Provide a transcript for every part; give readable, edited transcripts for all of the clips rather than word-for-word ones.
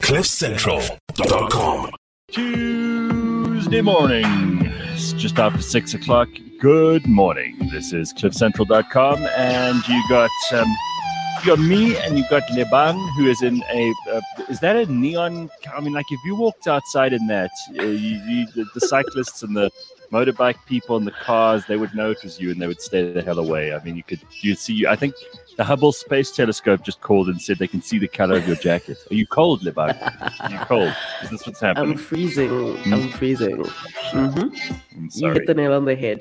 CliffCentral.com. Tuesday morning. It's just after 6 o'clock. Good morning. This is CliffCentral.com, and you got me, and you got Lebang, who is in a. Is that a neon? I mean, like if you walked outside in that, the cyclists and the motorbike people and the cars, they would know it was you, and they would stay the hell away. I mean, you'd see you. I think the Hubble Space Telescope just called and said they can see the color of your jacket. Are you cold, Lebang? Are you cold? Is this what's happening? I'm freezing. I'm freezing. Mm-hmm. I'm sorry. You hit the nail on the head.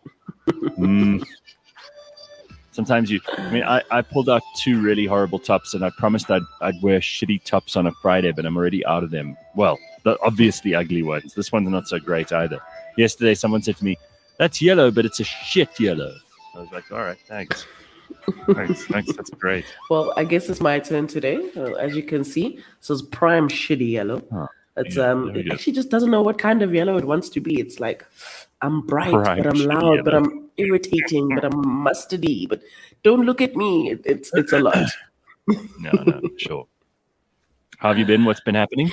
Sometimes I pulled out two really horrible tops, and I promised I'd wear shitty tops on a Friday, but I'm already out of them. Well, the obviously ugly ones. This one's not so great either. Yesterday, someone said to me, "That's yellow, but it's a shit yellow." I was like, "All right, thanks. Thanks, that's great." Well, I guess it's my turn today. As you can see, this is prime shitty yellow. It's it actually just doesn't know what kind of yellow it wants to be. It's like, I'm bright, but I'm loud, yellow. But I'm irritating, but I'm mustardy. But don't look at me. It's a lot. No, sure. How have you been? What's been happening?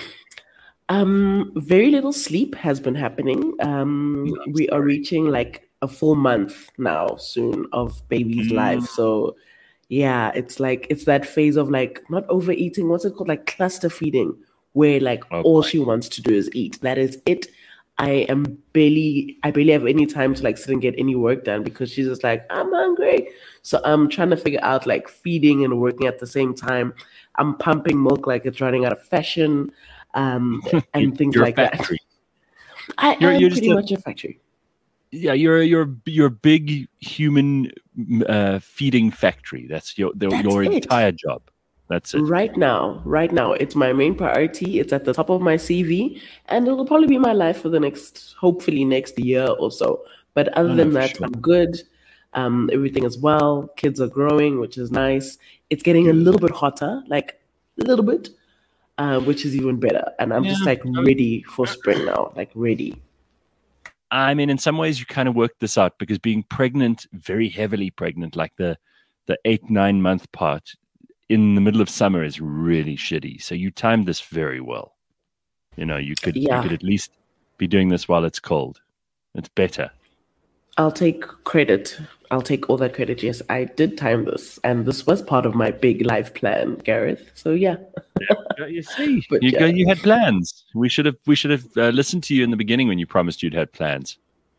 Very little sleep has been happening. We are reaching like a full month now soon of baby's life. So yeah, it's that phase of like not overeating. What's it called? Like cluster feeding, where like all she wants to do is eat. That is it. I barely have any time to like sit and get any work done because she's just like, I'm hungry. So I'm trying to figure out like feeding and working at the same time. I'm pumping milk like it's running out of fashion, and things like that. I am pretty much a factory. Yeah, you're a big human feeding factory. That's your entire job. That's it. Right now, it's my main priority. It's at the top of my CV, and it'll probably be my life for the hopefully next year or so. But other than that, sure. I'm good. Everything is well. Kids are growing, which is nice. It's getting a little bit hotter, like a little bit, which is even better. And I'm just like ready for spring now, like ready. I mean, in some ways, you kind of worked this out because being pregnant, very heavily pregnant, like the 8-9 month part in the middle of summer is really shitty. So you timed this very well. You could at least be doing this while it's cold. It's better. I'll take credit. I'll take all that credit. Yes, I did time this, and this was part of my big life plan, Gareth. So yeah. You see, you had plans. We should have listened to you in the beginning when you promised you'd had plans.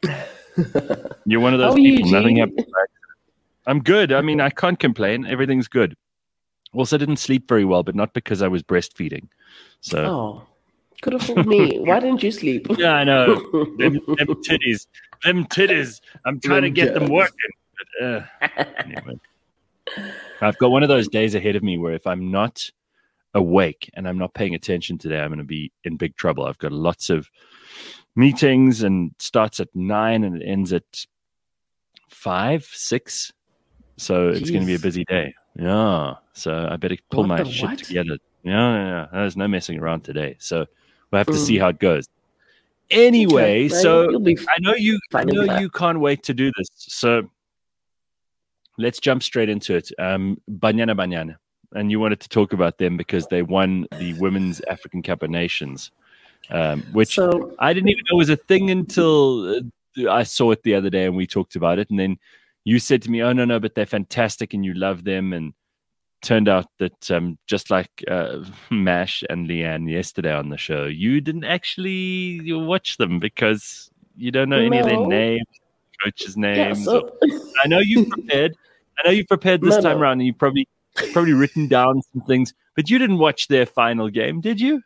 You're one of those people. Nothing happened. I'm good. I mean, I can't complain. Everything's good. Also, didn't sleep very well, but not because I was breastfeeding. So, could have fooled me. Why didn't you sleep? Yeah, I know. Them titties. I'm trying to get them working. But, anyway. I've got one of those days ahead of me where if I'm not awake and I'm not paying attention today, I'm going to be in big trouble. I've got lots of meetings and starts at 9 and it ends at 5, 6. So it's going to be a busy day. Yeah. So I better pull my shit together. Yeah. There's no messing around today. So we'll have to see how it goes. Anyway, so I know you can't wait to do this. So let's jump straight into it. Banyana. And you wanted to talk about them because they won the Women's African Cup of Nations, which I didn't even know was a thing until I saw it the other day and we talked about it. And then you said to me, "Oh, no, but they're fantastic and you love them." And turned out that just like Mash and Leanne yesterday on the show, you didn't actually watch them because you don't know any of their names, coaches' names. Yeah, I know you prepared. This time around, and you probably written down some things, but you didn't watch their final game, did you?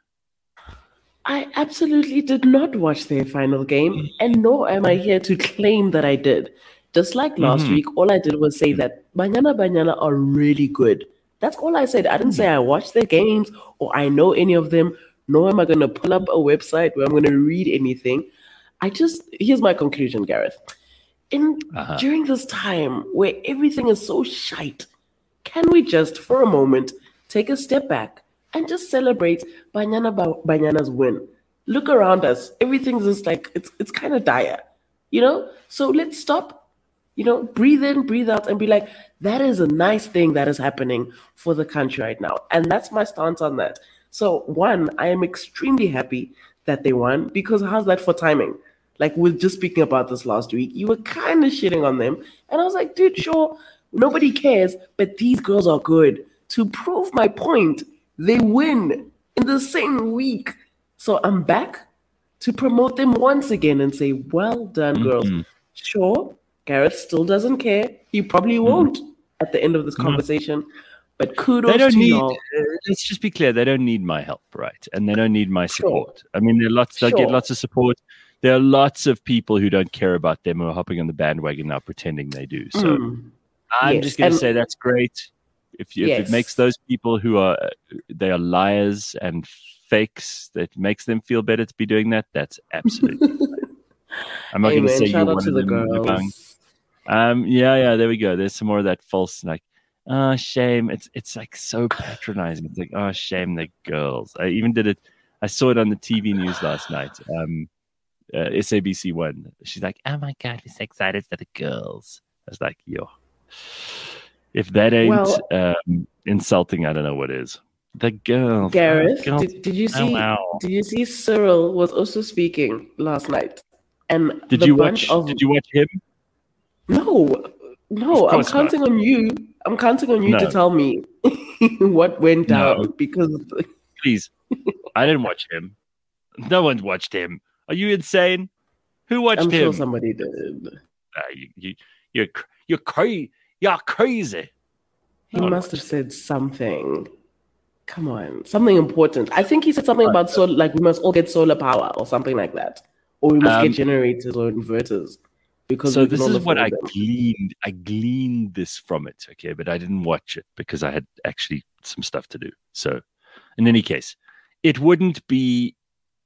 I absolutely did not watch their final game, and nor am I here to claim that I did. Just like last week, all I did was say that Banyana are really good. That's all I said. I didn't say I watched their games or I know any of them, nor am I going to pull up a website where I'm going to read anything. Here's my conclusion, Gareth. During this time where everything is so shite, can we just, for a moment, take a step back and just celebrate Banyana's win? Look around us. Everything's just like, it's kind of dire, So let's stop. Breathe in, breathe out, and be like, that is a nice thing that is happening for the country right now. And that's my stance on that. So one, I am extremely happy that they won because how's that for timing? Like we were just speaking about this last week. You were kind of shitting on them. And I was like, dude, sure, nobody cares, but these girls are good. To prove my point, they win in the same week. So I'm back to promote them once again and say, well done, girls. Sure, Gareth still doesn't care. He probably won't at the end of this conversation. But kudos to y'all. Let's just be clear. They don't need my help, right? And they don't need my support. I mean, they'll get lots of support. There are lots of people who don't care about them who are hopping on the bandwagon now pretending they do. So I'm just going to say that's great. If it makes those people who are liars and fakes, that makes them feel better to be doing that, that's absolutely fine. I'm not going to say you're one of them. Girls. There we go. There's some more of that false, like, oh, shame. It's like so patronizing. It's like, oh, shame the girls. I even did it. I saw it on the TV news last night. SABC One. She's like, oh my God, we're so excited for the girls. I was like, yo. If that ain't insulting, I don't know what is. The girls. Gareth, did you see? Did you see Cyril was also speaking last night? And did you watch him? No. I'm counting on you. I'm counting on you to tell me what went down because. Please, I didn't watch him. No one watched him. Are you insane? Who watched him? I'm sure somebody did. You're crazy. You're crazy. He must have said something. Come on, something important. I think he said something about we must all get solar power or something like that, or we must get generators or inverters. Because this is what I gleaned. I gleaned this from it, okay, but I didn't watch it because I had actually some stuff to do. So, in any case, it wouldn't be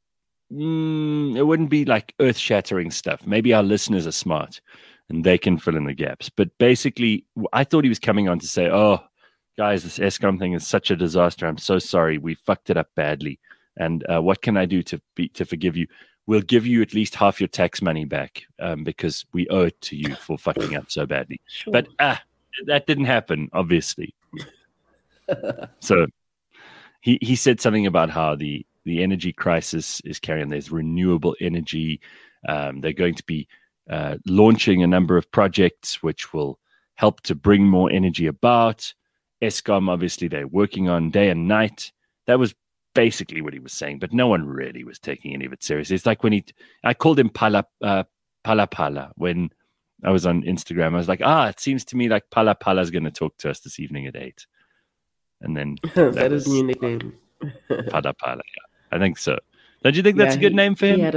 like earth-shattering stuff. Maybe our listeners are smart and they can fill in the gaps. But basically, I thought he was coming on to say, oh, guys, this Eskom thing is such a disaster. I'm so sorry. We fucked it up badly. And what can I do to forgive you? We'll give you at least half your tax money back because we owe it to you for fucking up so badly. Sure. But that didn't happen, obviously. So he said something about how the energy crisis is carrying. There's renewable energy. They're going to be launching a number of projects which will help to bring more energy about. Eskom, obviously, they're working on day and night. That was basically what he was saying, but no one really was taking any of it seriously. It's like when I called him Pala when I was on Instagram. I was like, it seems to me like Pala is going to talk to us this evening at 8. And then that is new nickname. Pala, yeah. I think so. Don't you think that's a good name for him?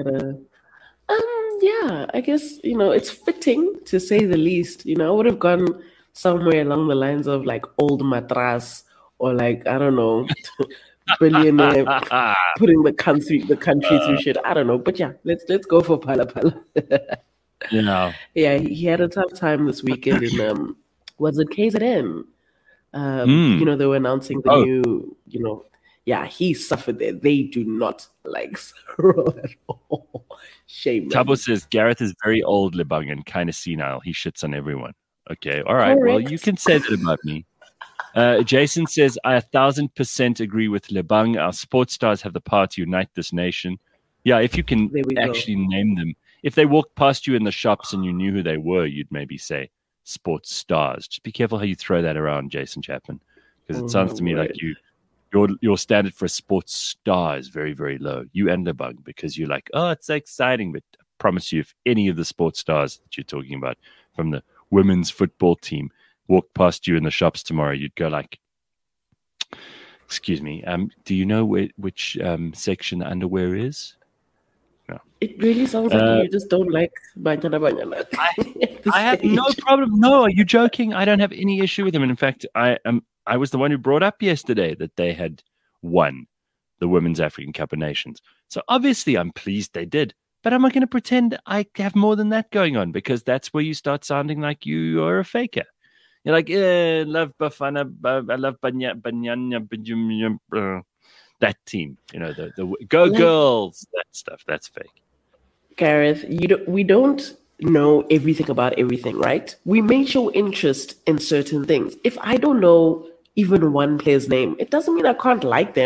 Yeah, I guess, it's fitting to say the least. I would have gone somewhere along the lines of like old matras or like, I don't know, billionaire putting the country through shit. I don't know. But yeah, let's go for Pala. Yeah, he had a tough time this weekend in was it KZN? They were announcing the new, he suffered there. They do not like Cyril at all. Shame. Tabo says Gareth is very old, Lebang, and kind of senile. He shits on everyone. Okay, all right. Correct. Well, you can say that about me. Jason says, I 1,000% agree with Lebang. Our sports stars have the power to unite this nation. Yeah, if you can actually name them. If they walked past you in the shops and you knew who they were, you'd maybe say sports stars. Just be careful how you throw that around, Jason Chapman, because it sounds to me like your standard for a sports star is very, very low. You and Lebang, because you're like, oh, it's so exciting. But I promise you, if any of the sports stars that you're talking about from the women's football team walked past you in the shops tomorrow, you'd go like, excuse me, do you know which section the underwear is? No. It really sounds like you just don't like Banyana. I have no problem. No, are you joking? I don't have any issue with him. And in fact, I was the one who brought up yesterday that they had won the Women's African Cup of Nations. So obviously I'm pleased they did. But I'm not going to pretend I have more than that going on, because that's where you start sounding like you are a faker. You're like, love Bafana, I love Banyana, that team, the Go Girls, that stuff, that's fake. Gareth, we don't know everything about everything, right? We may show interest in certain things. If I don't know even one player's name, it doesn't mean I can't like them.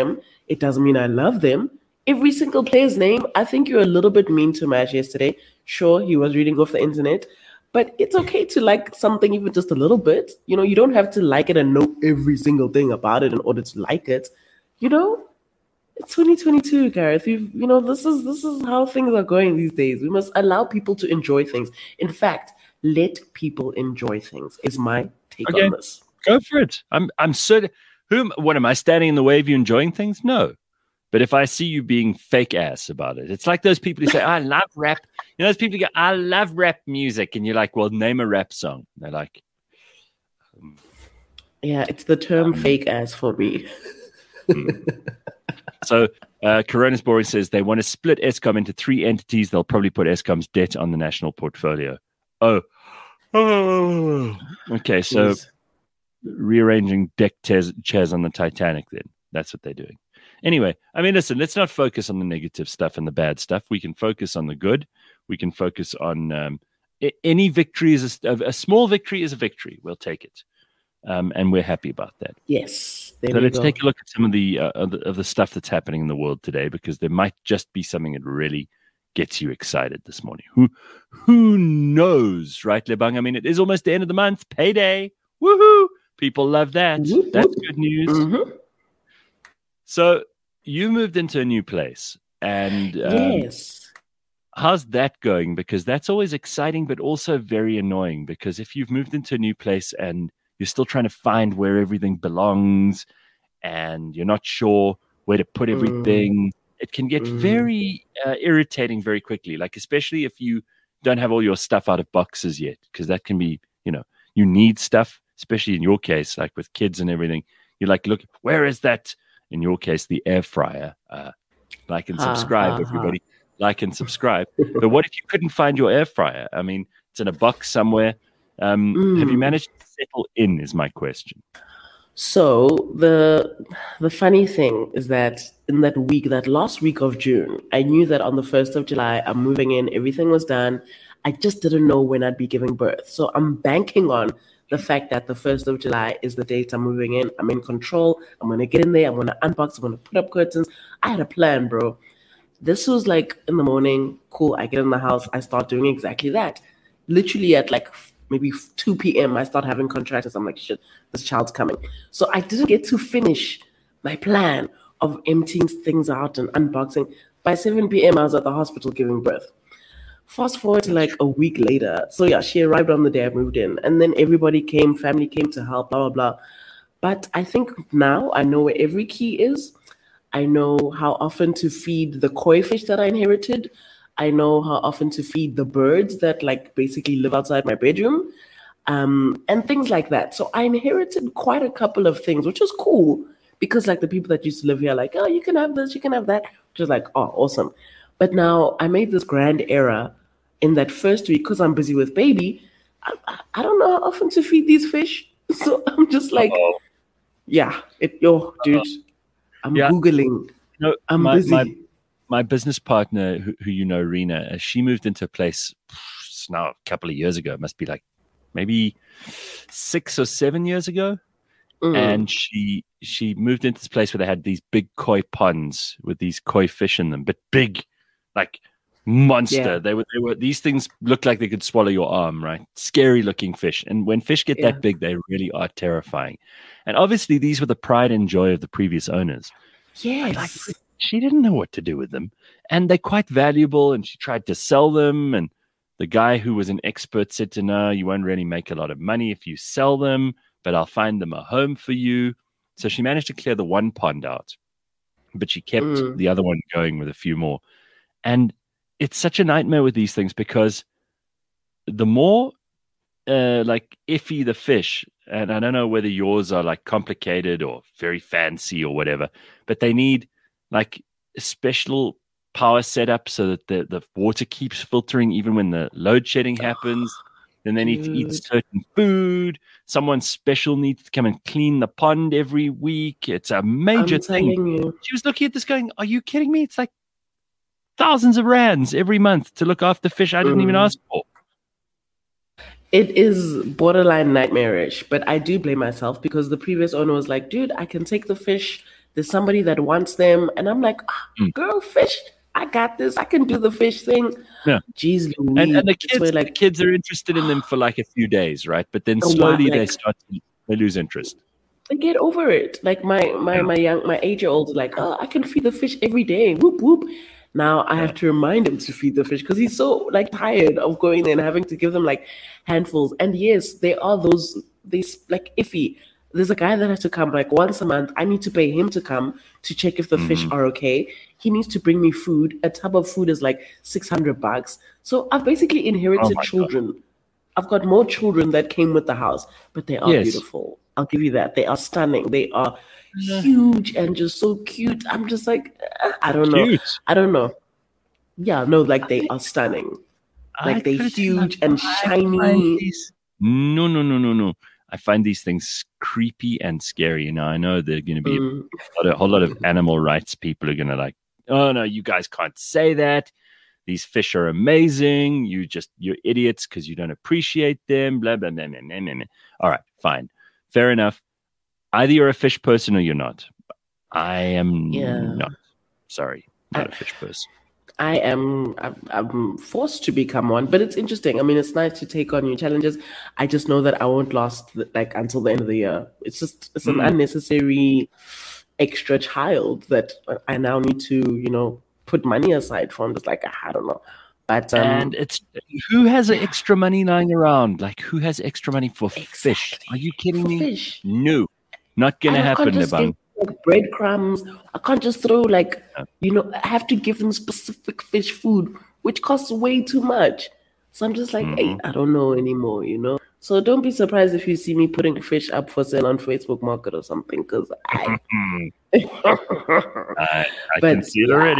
It doesn't mean I love them. Every single player's name, I think you're a little bit mean to Mash yesterday. Sure, he was reading off the internet, but it's okay to like something even just a little bit. You don't have to like it and know every single thing about it in order to like it. It's 2022, Gareth. This is how things are going these days. We must allow people to enjoy things. In fact, let people enjoy things is my take on this. Go for it. I'm certain. What am I standing in the way of you enjoying things? No. But if I see you being fake ass about it, it's like those people who say, I love rap. Those people who go, I love rap music. And you're like, well, name a rap song. They're like, yeah, it's the term fake ass for me. So Corona's Boring says they want to split Eskom into 3 entities. They'll probably put Eskom's debt on the national portfolio. Oh. Okay, so rearranging deck chairs on the Titanic then. That's what they're doing. Anyway, listen, let's not focus on the negative stuff and the bad stuff. We can focus on the good. We can focus on any victory is a small victory is a victory. We'll take it. And we're happy about that. Yes. So let's take a look at some of the stuff that's happening in the world today, because there might just be something that really gets you excited this morning. Who knows, right, Lebang? It is almost the end of the month. Payday. Woohoo! People love that. That's good news. Mm-hmm. So you moved into a new place, and yes. How's that going? Because that's always exciting, but also very annoying, because if you've moved into a new place and you're still trying to find where everything belongs and you're not sure where to put everything, it can get very irritating very quickly, like especially if you don't have all your stuff out of boxes yet, because that can be, you need stuff, especially in your case, like with kids and everything. You're like, look, where is that? In your case, the air fryer. Like and subscribe, everybody. Like and subscribe. But what if you couldn't find your air fryer? It's in a box somewhere. Have you managed to settle in, is my question. So the funny thing is that in that last week of June, I knew that on the 1st of July, I'm moving in, everything was done. I just didn't know when I'd be giving birth. So I'm banking on the fact that the 1st of July is the date I'm moving in. I'm in control. I'm going to get in there. I'm going to unbox. I'm going to put up curtains. I had a plan, bro. This was like in the morning. Cool. I get in the house. I start doing exactly that. Literally at like maybe 2 p.m., I start having contractions. I'm like, shit, this child's coming. So I didn't get to finish my plan of emptying things out and unboxing. By 7 p.m., I was at the hospital giving birth. Fast forward to like a week later. So yeah, she arrived on the day I moved in. And then everybody came, family came to help, blah, blah, blah. But I think now I know where every key is. I know how often to feed the koi fish that I inherited. I know how often to feed the birds that like basically live outside my bedroom. And things like that. So I inherited quite a couple of things, which was cool. Because like the people that used to live here are like, oh, you can have this, you can have that. Which is like, oh, awesome. But now I made this grand error in that first week because I'm busy with baby. I don't know how often to feed these fish. So I'm just like, dude, I'm Googling. I'm busy. My business partner, who Rena, she moved into a place now a couple of years ago. It must be like maybe 6 or 7 years ago. And she moved into this place where they had these big koi ponds with these koi fish in them, but big, like monster. Yeah. They were these things looked like they could swallow your arm, right? Scary looking fish. And when fish get that big, they really are terrifying. And obviously these were the pride and joy of the previous owners. Yes. Like, she didn't know what to do with them. And they're quite valuable, and she tried to sell them. And the guy who was an expert said to her, you won't really make a lot of money if you sell them, but I'll find them a home for you. So she managed to clear the one pond out, but she kept the other one going with a few more. And it's such a nightmare with these things, because the more like iffy the fish, and I don't know whether yours are like complicated or very fancy or whatever, but they need like a special power setup so that the water keeps filtering even when the load shedding happens. Then they need to eat certain food. Someone special needs to come and clean the pond every week. It's a major thing. She was looking at this going, are you kidding me? It's like thousands of rands every month to look after fish I didn't even ask for. It is borderline nightmarish, but I do blame myself because the previous owner was like, dude, I can take the fish. there's somebody that wants them, and I'm like, girl, fish, I got this. I can do the fish thing. Yeah. Jeez Louise. And the kids are interested in them for like a few days, right? But then slowly they lose interest. They get over it. Like my 8-year-old is like, I can feed the fish every day. Whoop whoop. Now I have to remind him to feed the fish because he's so like tired of going there and having to give them like handfuls. And yes, there are those like iffy. There's a guy that has to come like once a month. I need to pay him to come to check if the fish are okay. He needs to bring me food. A tub of food is like $600. So I've basically inherited children. God. I've got more children that came with the house, but they are beautiful. I'll give you that. They are stunning. They are huge and just so cute. I'm just like, I don't know. I don't know. Yeah, no, like they are stunning. Like they're huge and shiny. No. I find these things creepy and scary. You know, I know there are going to be a whole lot of animal rights people are going to like, oh no, you guys can't say that. These fish are amazing. You're idiots because you don't appreciate them. Blah, blah, blah, blah, blah, blah. All right, fine. Fair enough. Either you're a fish person or you're not. I am not. Sorry, not a fish person. I'm forced to become one, but it's interesting. I mean, it's nice to take on new challenges. I just know that I won't last like until the end of the year. It's an unnecessary extra child that I now need to, put money aside for. I'm just like, I don't know. But and it's who has extra money lying around? Like who has extra money for fish? Are you kidding me? Fish. No, not gonna happen, Nebang. Like breadcrumbs. I can't just throw I have to give them specific fish food, which costs way too much. So I'm just like, hey, I don't know anymore, So don't be surprised if you see me putting fish up for sale on Facebook Market or something, because I can see it already.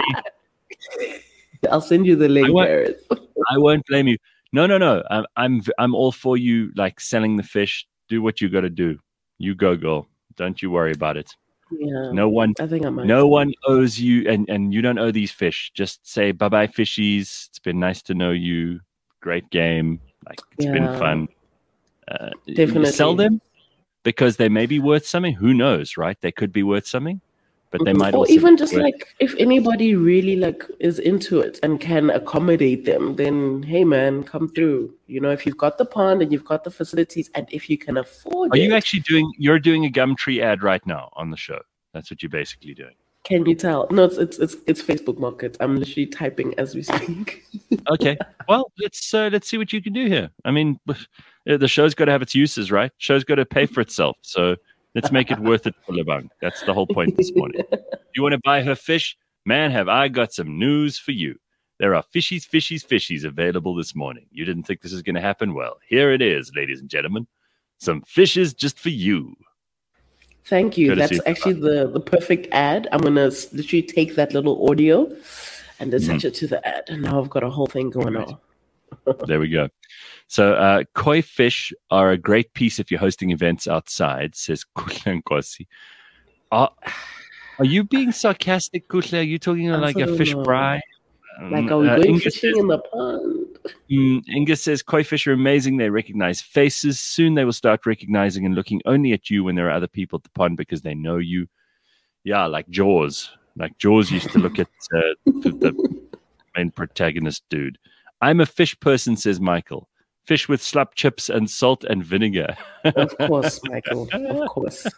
I'll send you the link, Gareth. I won't blame you. No. I'm all for you, like selling the fish. Do what you got to do. You go, girl. Don't you worry about it. Yeah. No one. I think I might. No one owes you, and you don't owe these fish. Just say bye, fishies. It's been nice to know you. Great game. Like it's been fun. Definitely sell them because they may be worth something. Who knows, right? They could be worth something. But they might also even just like if anybody really like is into it and can accommodate them, then hey man, come through. If you've got the pond and you've got the facilities and if you can afford it. Are you actually you're doing a Gumtree ad right now on the show? That's what you're basically doing. Can you tell? No, it's Facebook Market. I'm literally typing as we speak. Okay. Well, let's see what you can do here. I mean, the show's got to have its uses, right? Show's got to pay for itself. So let's make it worth it for Lebang. That's the whole point this morning. You want to buy her fish? Man, have I got some news for you. There are fishies available this morning. You didn't think this was going to happen? Well, here it is, ladies and gentlemen. Some fishes just for you. Thank you. That's actually the perfect ad. I'm going to literally take that little audio and attach it to the ad. And now I've got a whole thing going on. There we go. So koi fish are a great piece if you're hosting events outside, says Kuhle Nkosi. Are you being sarcastic, Kuhle? Are you talking like a fish fry? Like, are we going fishing in the pond? Inga says, koi fish are amazing. They recognize faces. Soon they will start recognizing and looking only at you when there are other people at the pond because they know you. Yeah, like Jaws. Like Jaws used to look at the main protagonist dude. I'm a fish person, says Michael. Fish with slap chips and salt and vinegar. Of course, Michael. Of course.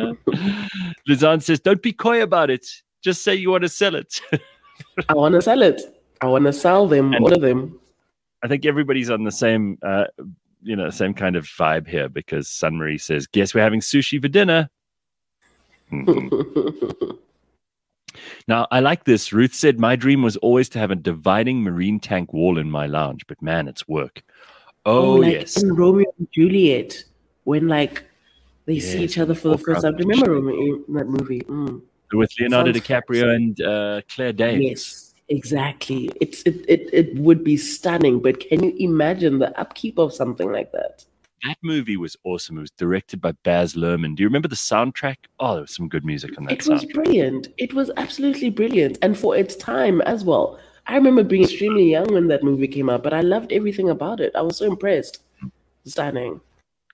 Lizanne says, don't be coy about it. Just say you want to sell it. I want to sell it. I want to sell them, all of them. I think everybody's on the same, same kind of vibe here because Sunmarie says, guess we're having sushi for dinner. Mm-hmm. Now, I like this. Ruth said, my dream was always to have a dividing marine tank wall in my lounge, but man, it's work. Oh, yes. In Romeo and Juliet, when they see each other for the first time. Remember Romeo in that movie? With Leonardo DiCaprio and Claire Danes. Yes, exactly. It would be stunning, but can you imagine the upkeep of something like that? That movie was awesome. It was directed by Baz Luhrmann. Do you remember the soundtrack? Oh, there was some good music on that soundtrack. It was brilliant. It was absolutely brilliant. And for its time as well. I remember being extremely young when that movie came out, but I loved everything about it. I was so impressed. Stunning.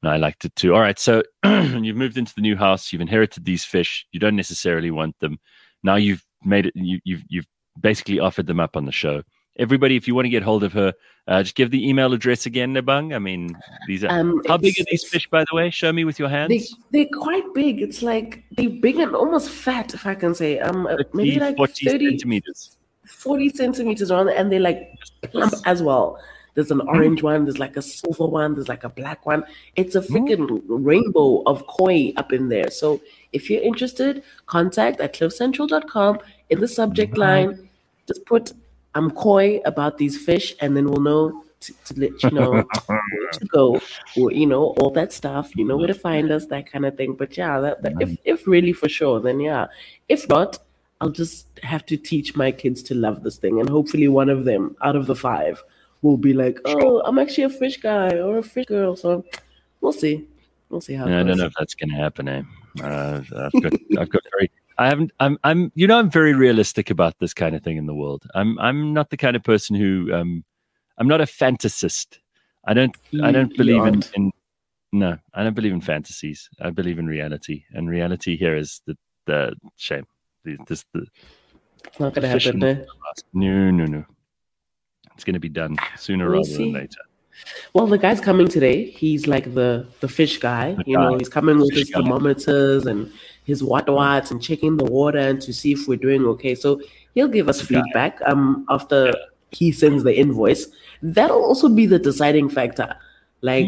No, I liked it too. All right, so you've moved into the new house. You've inherited these fish. You don't necessarily want them. Now you've made it. You've basically offered them up on the show. Everybody, if you want to get hold of her, just give the email address again, Nebang. I mean, these are how big are these fish, by the way? Show me with your hands. They're quite big. It's like they're big and almost fat, if I can say. 30, maybe like 40 centimeters. 40 centimeters around, and they're like plump as well. There's an orange one, there's like a silver one, there's like a black one. It's a freaking rainbow of koi up in there. So if you're interested, contact at cliffcentral.com. In the subject line, just put I'm koi about these fish, and then we'll know to let you know where to go, or all that stuff. You know where to find us, that kind of thing. But yeah, that if really for sure, then yeah. If not, I'll just have to teach my kids to love this thing, and hopefully one of them out of the 5 will be like, oh, I'm actually a fish guy or a fish girl. So we'll see. We'll see how it goes. I don't know if that's going to happen. I've got very. I'm very realistic about this kind of thing in the world. I'm not the kind of person who I'm not a fantasist. I don't believe in I don't believe in fantasies. I believe in reality, and reality here is the shame. It's not going to happen. Eh? No. It's going to be done sooner rather than later. Well, the guy's coming today. He's like the fish guy. He's coming with his thermometers and his watts and checking the water and to see if we're doing okay. So he'll give us feedback after he sends the invoice. That'll also be the deciding factor. Like,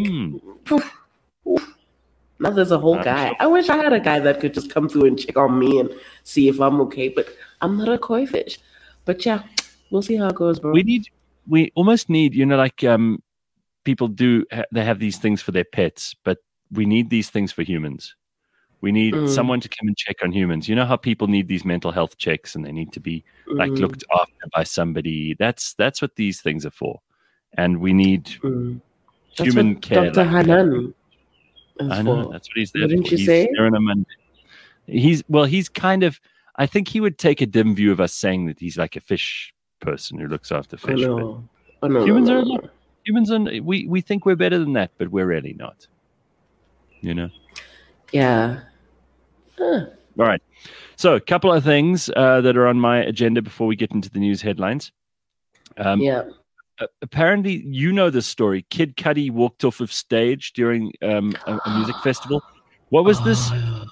now there's a whole guy. I wish I had a guy that could just come through and check on me and see if I'm okay. But I'm not a koi fish. But yeah, we'll see how it goes, bro. We almost need, people do, they have these things for their pets, but we need these things for humans. We need someone to come and check on humans. You know how people need these mental health checks and they need to be looked after by somebody. That's what these things are for. And we need human care. Dr. Hanan. I know, that's what he's there Wouldn't for. You say? There on a Monday. He's kind of, I think he would take a dim view of us saying that he's like a fish person who looks after fish. Humans are not. Humans are. We think we're better than that, but we're really not. Yeah. All right. So, a couple of things that are on my agenda before we get into the news headlines. Apparently, you know this story. Kid Cudi walked off of stage during a music festival. What was this?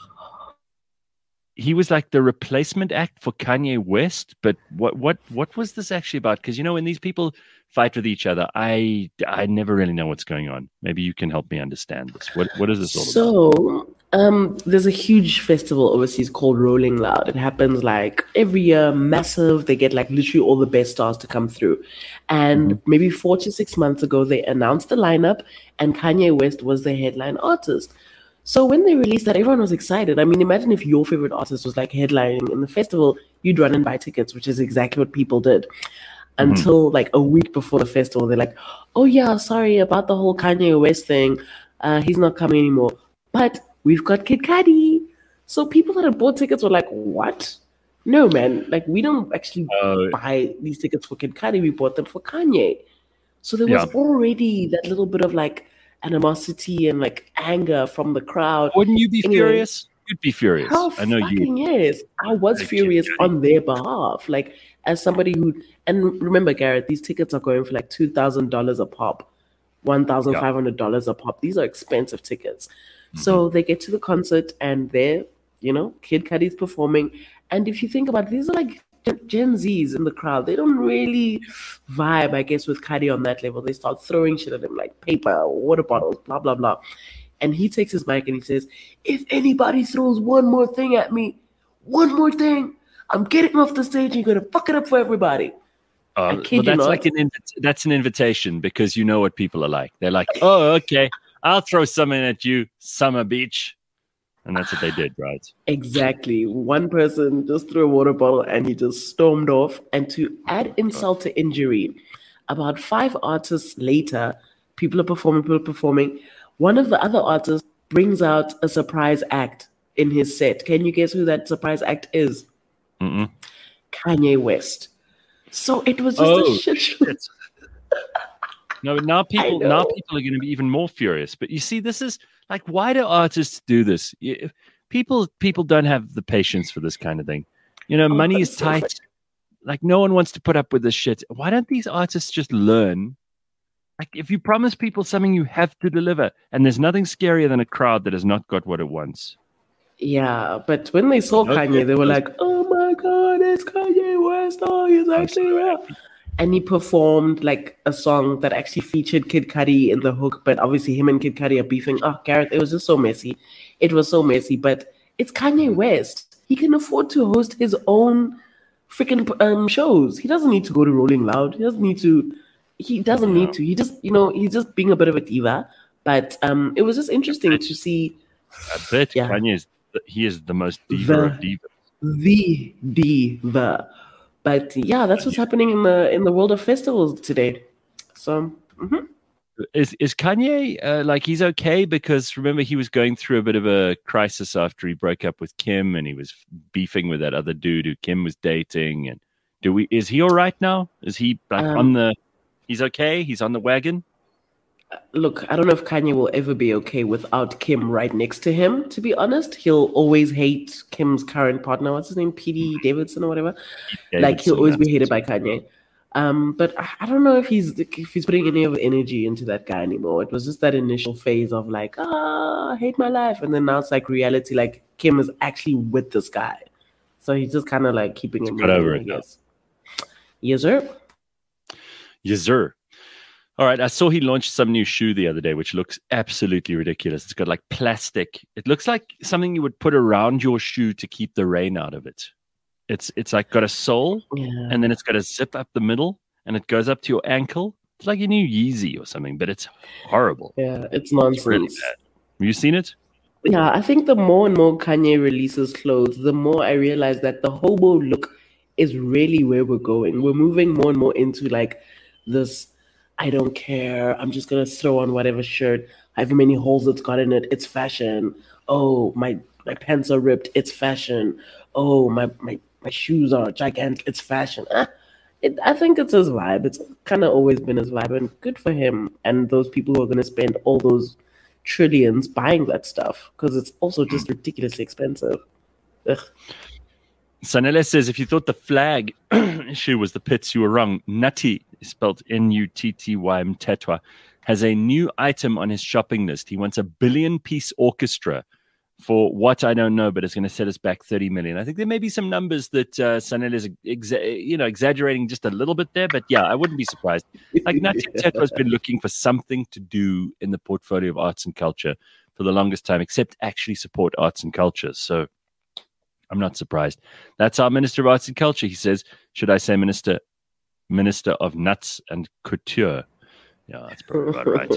He was like the replacement act for Kanye West, but what was this actually about? Because when these people fight with each other, I never really know what's going on. Maybe you can help me understand this. What is this all about? So there's a huge festival overseas called Rolling Loud. It happens like every year, massive. They get like literally all the best stars to come through. And maybe 4 to 6 months ago, they announced the lineup, and Kanye West was the headline artist. So when they released that, everyone was excited. I mean, imagine if your favorite artist was like headlining in the festival, you'd run and buy tickets, which is exactly what people did. Until like a week before the festival, they're like, oh yeah, sorry about the whole Kanye West thing. He's not coming anymore. But we've got Kid Cudi. So people that had bought tickets were like, what? No, man. Like, we don't actually buy these tickets for Kid Cudi. We bought them for Kanye. So there was already that little bit of like animosity and like anger from the crowd. Wouldn't you be furious? You'd be furious. I know you. Yes, I was furious on their behalf. Like, as somebody who, and remember, Garrett, these tickets are going for like $2,000 a pop, $1,500 a pop. These are expensive tickets. So they get to the concert and they're, Kid Cudi's performing. And if you think about it, these are like Gen Zs in the crowd. They don't really vibe, I guess, with Cudi on that level. They start throwing shit at him like paper, water bottles, blah, blah, blah. And he takes his mic and he says, if anybody throws one more thing at me, one more thing, I'm getting off the stage and you're going to fuck it up for everybody. That's an invitation, because you know what people are like. They're like, oh, okay, I'll throw something at you, Summer Beach. And that's what they did, right? Exactly. One person just threw a water bottle and he just stormed off. And to add insult to injury, about 5 artists later, people are performing. One of the other artists brings out a surprise act in his set. Can you guess who that surprise act is? Kanye West. So it was just a shit show. No, now I people know. are going to be even more furious. But you see, this is like, why do artists do this? People don't have the patience for this kind of thing. You know, money is tight. Like, no one wants to put up with this shit. Why don't these artists just learn? Like, if you promise people something, you have to deliver. And there's nothing scarier than a crowd that has not got what it wants. Yeah, but when they saw Kanye, they were like, "Oh my God, it's Kanye West! Oh, he's actually real." And he performed like a song that actually featured Kid Cudi in the hook, but obviously him and Kid Cudi are beefing. Oh, Gareth, it was just so messy. It was so messy, but it's Kanye West. He can afford to host his own freaking shows. He doesn't need to go to Rolling Loud. He doesn't need to. He just, he's just being a bit of a diva. But it was just interesting to see. I bet Kanye is the most diva of divas. The diva. But yeah, that's what's happening in the world of festivals today. So is Kanye like, he's okay? Because remember, he was going through a bit of a crisis after he broke up with Kim, and he was beefing with that other dude who Kim was dating. And is he all right now? Is he like he's okay? He's on the wagon? Look, I don't know if Kanye will ever be okay without Kim right next to him. To be honest, he'll always hate Kim's current partner. What's his name? P.D. Davidson or whatever. Like, he'll always be hated by Kanye. But I don't know if he's putting any of the energy into that guy anymore. It was just that initial phase of like, I hate my life, and then now it's like reality. Like, Kim is actually with this guy, so he's just kind of like keeping him over, I guess. Yes, sir. Yes, sir. All right, I saw he launched some new shoe the other day, which looks absolutely ridiculous. It's got like plastic. It looks like something you would put around your shoe to keep the rain out of it. It's like got a sole, and then it's got a zip up the middle, and it goes up to your ankle. It's like a new Yeezy or something, but it's horrible. Yeah, it's nonsense. It's really bad. Have you seen it? Yeah, I think the more and more Kanye releases clothes, the more I realize that the hobo look is really where we're going. We're moving more and more into like this, I don't care, I'm just going to throw on whatever shirt, however many holes it's got in it, it's fashion. Oh, my pants are ripped, it's fashion. Oh, my shoes are gigantic, it's fashion. I think it's his vibe. It's kind of always been his vibe, and good for him and those people who are going to spend all those trillions buying that stuff, because it's also just ridiculously expensive. Ugh. Sanele says, if you thought the flag issue was the pits, you were wrong. Nutty, spelled Nutty Mtetwa, has a new item on his shopping list. He wants a 1 billion-piece orchestra for what, I don't know, but it's going to set us back 30 million. I think there may be some numbers that Sanele is exaggerating just a little bit there, but yeah, I wouldn't be surprised. Like, Nutty Mtetwa has been looking for something to do in the portfolio of arts and culture for the longest time, except actually support arts and culture. So I'm not surprised. That's our Minister of Arts and Culture. He says, should I say Minister of Nuts and Couture? Yeah, that's probably about right.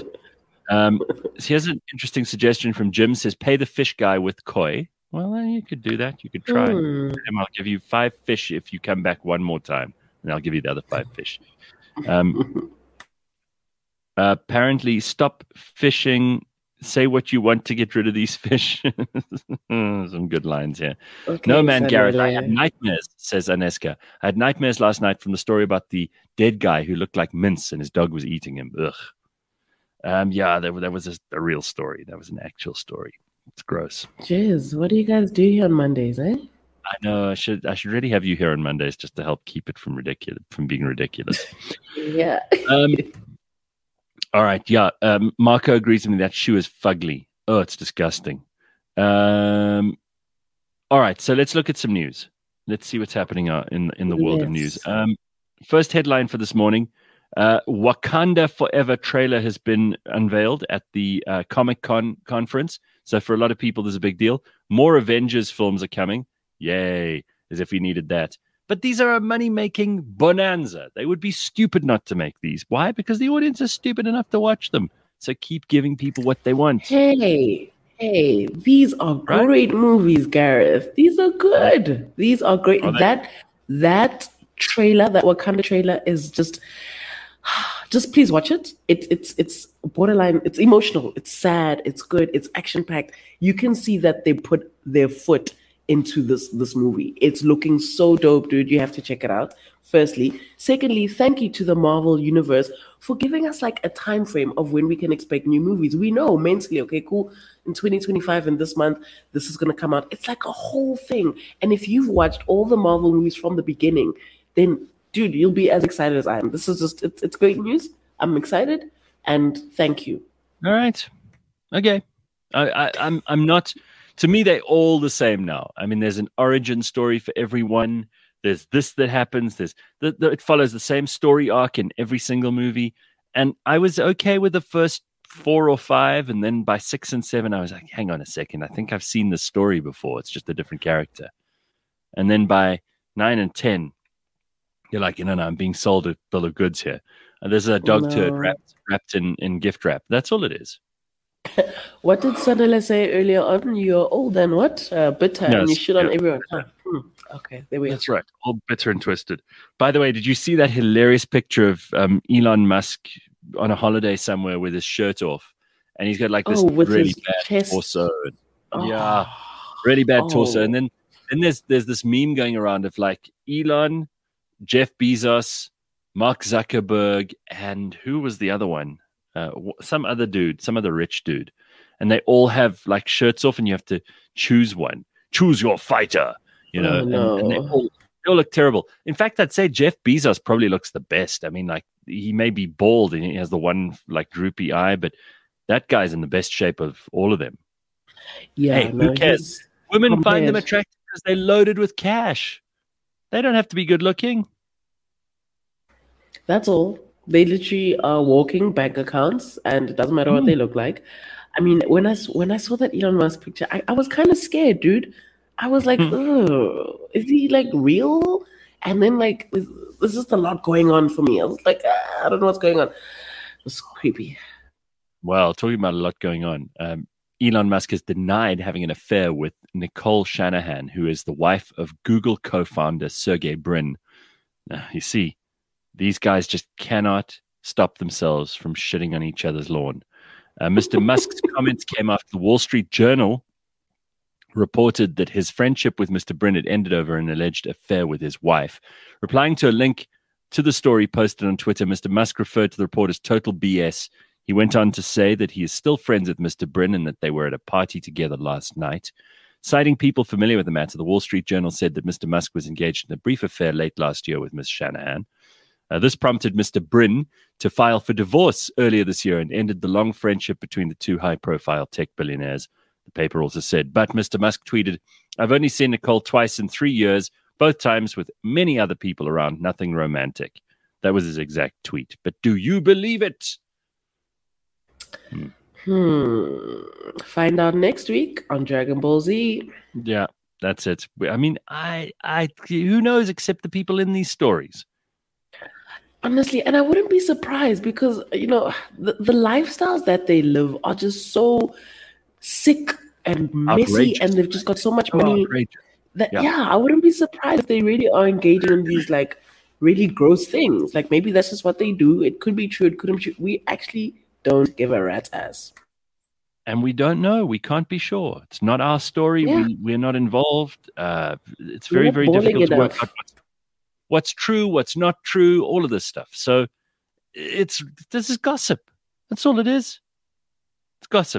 So here's an interesting suggestion from Jim. Says, pay the fish guy with koi. Well, you could do that. You could try. And I'll give you 5 fish if you come back one more time. And I'll give you the other 5 fish. Apparently, stop fishing. Say what you want to get rid of these fish. Some good lines here. Okay, no, man, Gareth, I had nightmares, says Aneska. I had nightmares last night from the story about the dead guy who looked like mince and his dog was eating him. Ugh. Yeah, that was a real story. That was an actual story. It's gross. Jeez, what do you guys do here on Mondays, eh? I know. I should really have you here on Mondays just to help keep it from being ridiculous. Yeah. All right, yeah. Marco agrees with me that shoe is fugly. Oh, it's disgusting. All right, so let's look at some news. Let's see what's happening in the world of news. First headline for this morning: Wakanda Forever trailer has been unveiled at the Comic-Con conference. So for a lot of people, there's a big deal. More Avengers films are coming. Yay! As if we needed that. But these are a money-making bonanza. They would be stupid not to make these. Why? Because the audience is stupid enough to watch them. So keep giving people what they want. Hey, these are great movies, Gareth. These are good. These are great. That trailer, that Wakanda trailer is just please watch it. It's borderline. It's emotional. It's sad. It's good. It's action-packed. You can see that they put their foot into this movie. It's looking so dope, dude. You have to check it out. Firstly, secondly, thank you to the Marvel Universe for giving us like a time frame of when we can expect new movies. We know mentally, okay, cool. In 2025 and this month, this is gonna come out. It's like a whole thing. And if you've watched all the Marvel movies from the beginning, then dude, you'll be as excited as I am. This is just it's great news. I'm excited and thank you. All right. Okay. I'm not. To me, they're all the same now. I mean, there's an origin story for everyone. There's this that happens. It follows the same story arc in every single movie. And I was okay with the first 4 or 5, and then by 6 and 7, I was like, hang on a second. I think I've seen this story before. It's just a different character. And then by 9 and 10, you're like, no, I'm being sold a bill of goods here. And there's a dog turd wrapped in gift wrap. That's all it is. What did Sanela say earlier on? You're old and what? Bitter, and you shit on everyone. Okay, there we go. That's right. All bitter and twisted. By the way, did you see that hilarious picture of Elon Musk on a holiday somewhere with his shirt off? And he's got like this really bad torso. Yeah, really bad torso. And then there's this meme going around of like Elon, Jeff Bezos, Mark Zuckerberg, and who was the other one? Some other rich dude, and they all have like shirts off, and you have to choose one. Choose your fighter, you know. And they all look terrible. In fact, I'd say Jeff Bezos probably looks the best. I mean, like he may be bald and he has the one like droopy eye, but that guy's in the best shape of all of them. Yeah, hey, who cares? Women find them attractive because they're loaded with cash. They don't have to be good looking. That's all. They literally are walking bank accounts, and it doesn't matter what they look like. I mean, when I saw that Elon Musk picture, I was kind of scared, dude. I was like, oh, is he like real? And then like, there's just a lot going on for me. I was like, I don't know what's going on. It was creepy. Well, talking about a lot going on, Elon Musk has denied having an affair with Nicole Shanahan, who is the wife of Google co-founder Sergey Brin. Now, you see, these guys just cannot stop themselves from shitting on each other's lawn. Mr. Musk's comments came after the Wall Street Journal reported that his friendship with Mr. Brin had ended over an alleged affair with his wife. Replying to a link to the story posted on Twitter, Mr. Musk referred to the report as total BS. He went on to say that he is still friends with Mr. Brin and that they were at a party together last night. Citing people familiar with the matter, the Wall Street Journal said that Mr. Musk was engaged in a brief affair late last year with Ms. Shanahan. This prompted Mr. Brin to file for divorce earlier this year and ended the long friendship between the two high-profile tech billionaires. The paper also said, but Mr. Musk tweeted, I've only seen Nicole twice in 3 years, both times with many other people around, nothing romantic. That was his exact tweet. But do you believe it? Find out next week on Dragon Ball Z. Yeah, that's it. I mean, I who knows except the people in these stories? Honestly, and I wouldn't be surprised because, you know, the lifestyles that they live are just so sick and messy, outrageous. And they've just got so much money. I wouldn't be surprised if they really are engaging in these like really gross things. Like maybe that's just what they do. It could be true. It couldn't be true. We actually don't give a rat's ass. And we don't know. We can't be sure. It's not our story. Yeah. We're not involved. It's very, very difficult to work out what's true, what's not true, all of this stuff. So this is gossip. That's all it is. It's gossip.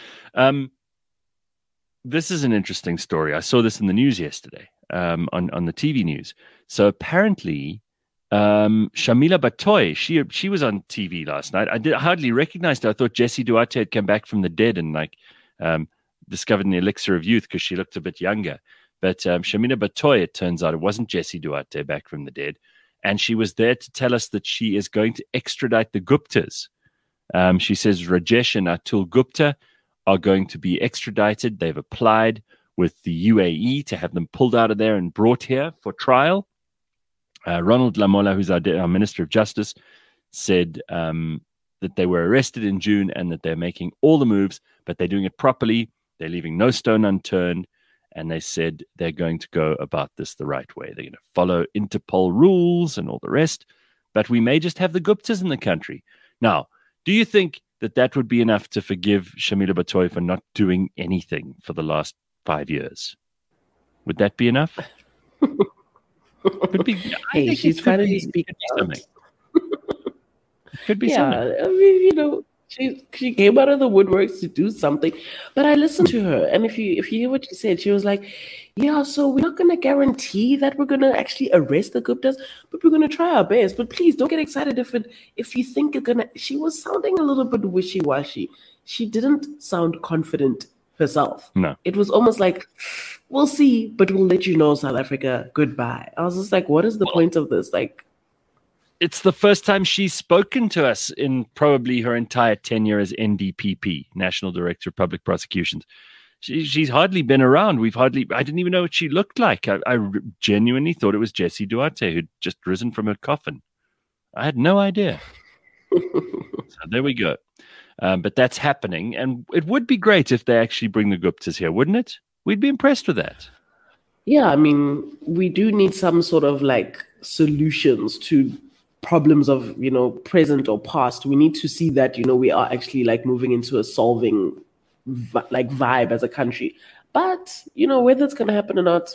This is an interesting story. I saw this in the news yesterday on the TV news. So apparently, Shamila Batoy, she was on TV last night. I hardly recognized her. I thought Jessie Duarte had come back from the dead and discovered the elixir of youth because she looked a bit younger. But Shamila Batoy, it turns out, it wasn't Jessie Duarte back from the dead. And she was there to tell us that she is going to extradite the Guptas. She says Rajesh and Atul Gupta are going to be extradited. They've applied with the UAE to have them pulled out of there and brought here for trial. Ronald Lamola, who's our Minister of Justice, said that they were arrested in June and that they're making all the moves, but they're doing it properly. They're leaving no stone unturned. And they said they're going to go about this the right way. They're going to follow Interpol rules and all the rest. But we may just have the Guptas in the country. Now, do you think that would be enough to forgive Shamila Batoy for not doing anything for the last 5 years? Would that be enough? Could be. Hey, she's finally speaking out. Could be something. I mean, she came out of the woodworks to do something. But I listened to her, and if you hear what she said, she was like, "Yeah, so we're not gonna guarantee that we're gonna actually arrest the Guptas, but we're gonna try our best. But please don't get excited if you think you're gonna." She was sounding a little bit wishy-washy. She didn't sound confident herself. No, it was almost like, "We'll see, but we'll let you know, South Africa. Goodbye." I was just like, "What is the point of this?" Like. It's the first time she's spoken to us in probably her entire tenure as NDPP, National Director of Public Prosecutions. She's hardly been around. I didn't even know what she looked like. I genuinely thought it was Jessie Duarte who'd just risen from her coffin. I had no idea. So there we go. But that's happening. And it would be great if they actually bring the Guptas here, wouldn't it? We'd be impressed with that. Yeah, I mean, we do need some sort of like solutions to problems of, present or past. We need to see that, we are actually like moving into a solving vibe as a country. But, whether it's going to happen or not,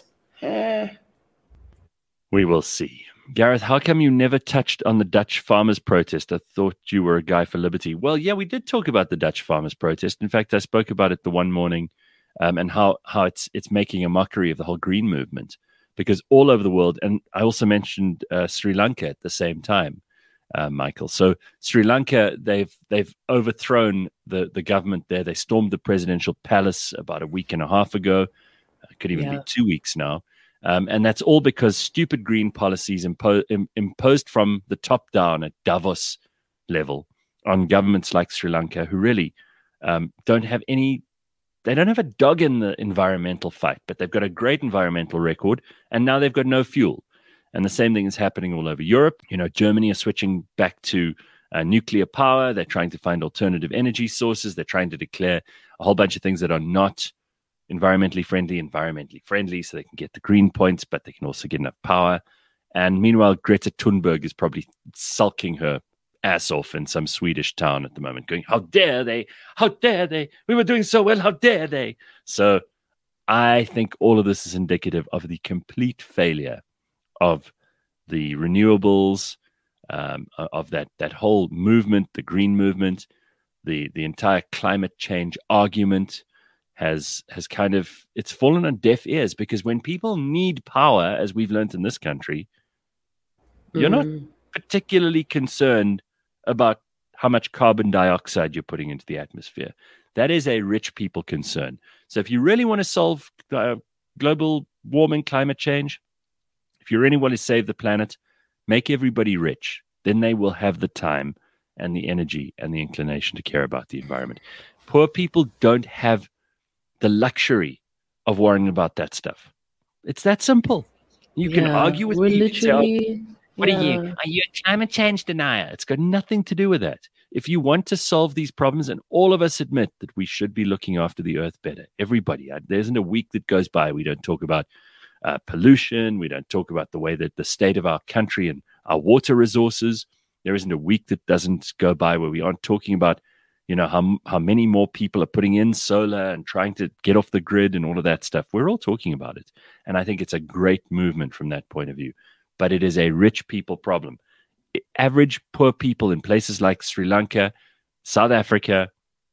we will see. Gareth, how come you never touched on the Dutch farmers' protest? I thought you were a guy for liberty. Well, yeah, we did talk about the Dutch farmers' protest. In fact, I spoke about it the one morning and how it's making a mockery of the whole green movement. Because all over the world, and I also mentioned Sri Lanka at the same time, Michael. So Sri Lanka, they've overthrown the government there. They stormed the presidential palace about a week and a half ago. It could even be 2 weeks now. And that's all because stupid green policies imposed from the top down at Davos level on governments like Sri Lanka, who really don't have a dog in the environmental fight, but they've got a great environmental record, and now they've got no fuel. And the same thing is happening all over Europe. Germany is switching back to nuclear power. They're trying to find alternative energy sources. They're trying to declare a whole bunch of things that are not environmentally friendly, so they can get the green points, but they can also get enough power. And meanwhile, Greta Thunberg is probably sulking her ass off in some Swedish town at the moment, going, how dare they, we were doing so well, how dare they. So I think all of this is indicative of the complete failure of the renewables, of that whole movement, the green movement, the entire climate change argument has kind of, it's fallen on deaf ears, because when people need power, as we've learned in this country, you're not particularly concerned about how much carbon dioxide you're putting into the atmosphere. That is a rich people concern. So if you really want to solve global warming, climate change, if you really want to save the planet, make everybody rich. Then they will have the time and the energy and the inclination to care about the environment. Poor people don't have the luxury of worrying about that stuff. It's that simple. You can argue with me. Literally... What are you? Are you a climate change denier? It's got nothing to do with that. If you want to solve these problems, and all of us admit that we should be looking after the earth better, everybody, there isn't a week that goes by we don't talk about pollution. We don't talk about the way that the state of our country and our water resources. There isn't a week that doesn't go by where we aren't talking about, how many more people are putting in solar and trying to get off the grid and all of that stuff. We're all talking about it. And I think it's a great movement from that point of view. But it is a rich people problem. Average poor people in places like Sri Lanka, South Africa,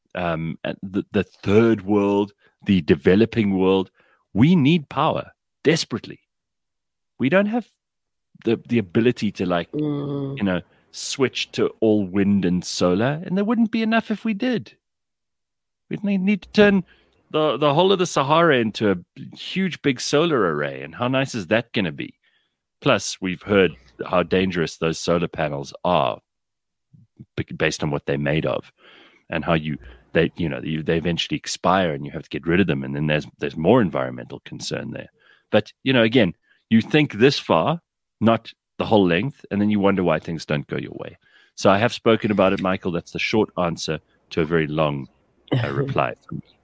the third world, the developing world, we need power desperately. We don't have the ability to switch to all wind and solar, and there wouldn't be enough if we did. We'd need to turn the whole of the Sahara into a huge big solar array, and how nice is that going to be? Plus, we've heard how dangerous those solar panels are based on what they're made of, and how they eventually expire and you have to get rid of them. And then there's more environmental concern there. But, again, you think this far, not the whole length, and then you wonder why things don't go your way. So I have spoken about it, Michael. That's the short answer to a very long reply from me.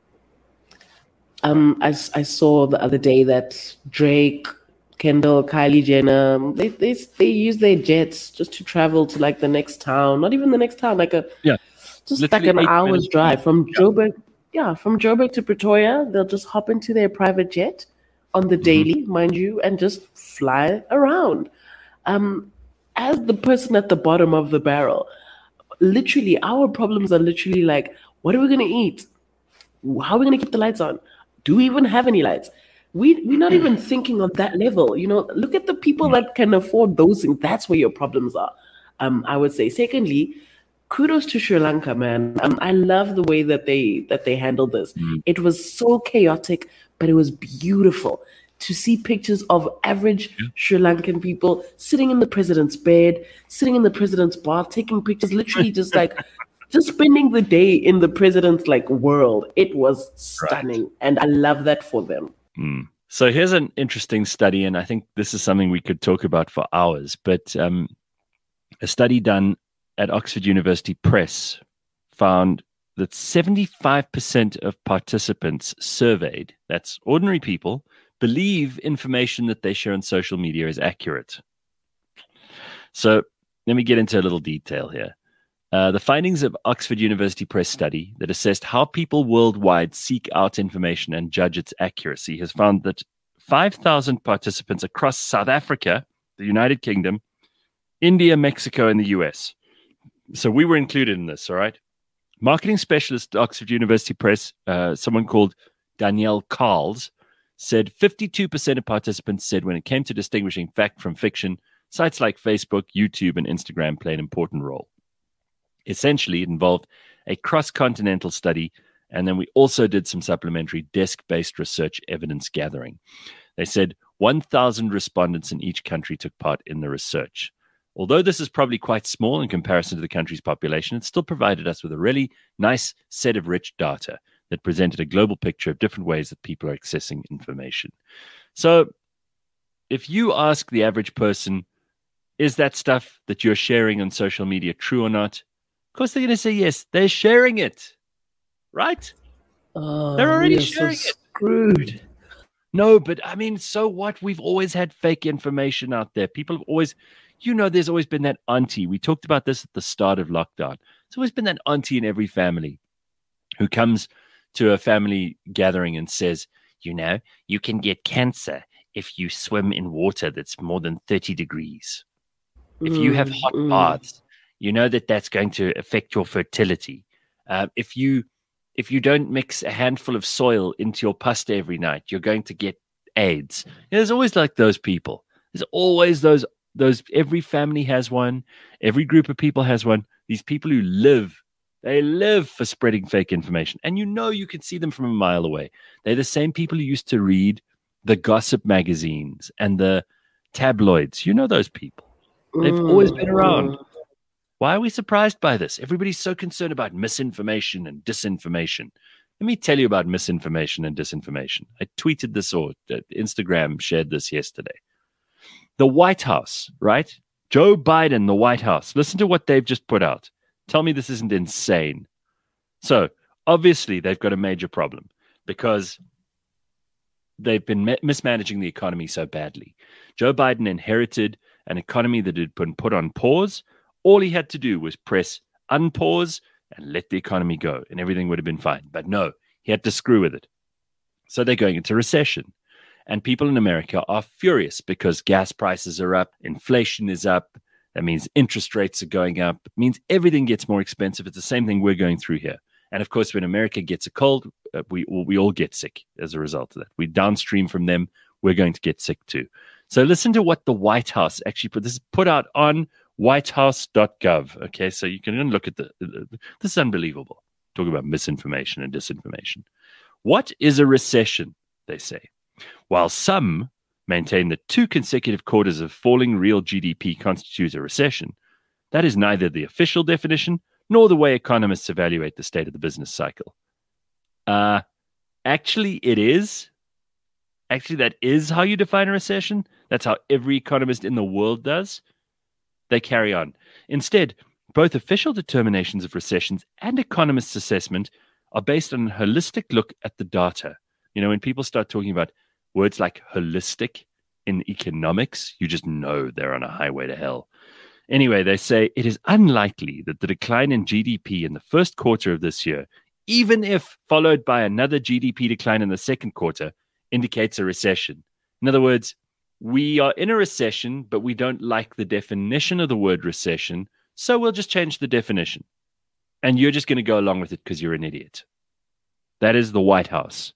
I saw the other day that Drake, Kendall, Kylie Jenner, they use their jets just to travel to like the next town, not even the next town, like an hour's drive from Joburg. Yeah, from Joburg to Pretoria, they'll just hop into their private jet, on the daily, mind you, and just fly around. As the person at the bottom of the barrel, literally, our problems are literally like, what are we going to eat? How are we going to keep the lights on? Do we even have any lights? We're not even thinking on that level. Look at the people that can afford those things. That's where your problems are. I would say. Secondly, kudos to Sri Lanka, man. I love the way that they handled this. It was so chaotic, but it was beautiful to see pictures of average Sri Lankan people sitting in the president's bed, sitting in the president's bath, taking pictures, literally just spending the day in the president's world. It was stunning, and I love that for them. So here's an interesting study, and I think this is something we could talk about for hours, but a study done at Oxford University Press found that 75% of participants surveyed, that's ordinary people, believe information that they share on social media is accurate. So let me get into a little detail here. The findings of Oxford University Press study that assessed how people worldwide seek out information and judge its accuracy has found that 5,000 participants across South Africa, the United Kingdom, India, Mexico, and the US. So we were included in this, all right? Marketing specialist at Oxford University Press, someone called Danielle Carls, said 52% of participants said when it came to distinguishing fact from fiction, sites like Facebook, YouTube, and Instagram play an important role. Essentially, it involved a cross-continental study, and then we also did some supplementary desk-based research evidence gathering. They said 1,000 respondents in each country took part in the research. Although this is probably quite small in comparison to the country's population, it still provided us with a really nice set of rich data that presented a global picture of different ways that people are accessing information. So if you ask the average person, is that stuff that you're sharing on social media true or not? Of course, they're going to say yes. They're sharing it, right? They're already sharing it. Screwed. No, but I mean, so what? We've always had fake information out there. People have always, there's always been that auntie. We talked about this at the start of lockdown. There's always been that auntie in every family who comes to a family gathering and says, you can get cancer if you swim in water that's more than 30 degrees. If you have hot baths, you know that's going to affect your fertility. If you don't mix a handful of soil into your pasta every night, you're going to get AIDS. There's always those people. There's always those. Every family has one. Every group of people has one. These people who live for spreading fake information, and you can see them from a mile away. They're the same people who used to read the gossip magazines and the tabloids. Those people. They've always been around. Why are we surprised by this? Everybody's so concerned about misinformation and disinformation. Let me tell you about misinformation and disinformation. I tweeted this, or Instagram shared this yesterday. The White House, right? Joe Biden, the White House. Listen to what they've just put out. Tell me this isn't insane. So, obviously, they've got a major problem because they've been mismanaging the economy so badly. Joe Biden inherited an economy that had been put on pause. All he had to do was press unpause and let the economy go, and everything would have been fine. But no, he had to screw with it. So they're going into recession. And people in America are furious because gas prices are up, inflation is up. That means interest rates are going up. It means everything gets more expensive. It's the same thing we're going through here. And of course, when America gets a cold, we all get sick as a result of that. We downstream from them. We're going to get sick too. So listen to what the White House actually put. This is put out on whitehouse.gov. Okay, so you can look at this is unbelievable. Talk about misinformation and disinformation. What is a recession, they say? While some maintain that 2 consecutive quarters of falling real GDP constitutes a recession, that is neither the official definition nor the way economists evaluate the state of the business cycle. Actually, it is. Actually, that is how you define a recession. That's how every economist in the world does. They carry on. Instead, both official determinations of recessions and economists' assessment are based on a holistic look at the data. When people start talking about words like holistic in economics, you just know they're on a highway to hell. Anyway, they say it is unlikely that the decline in GDP in the first quarter of this year, even if followed by another GDP decline in the second quarter, indicates a recession. In other words, we are in a recession, but we don't like the definition of the word recession, so we'll just change the definition. And you're just going to go along with it because you're an idiot. That is the White House.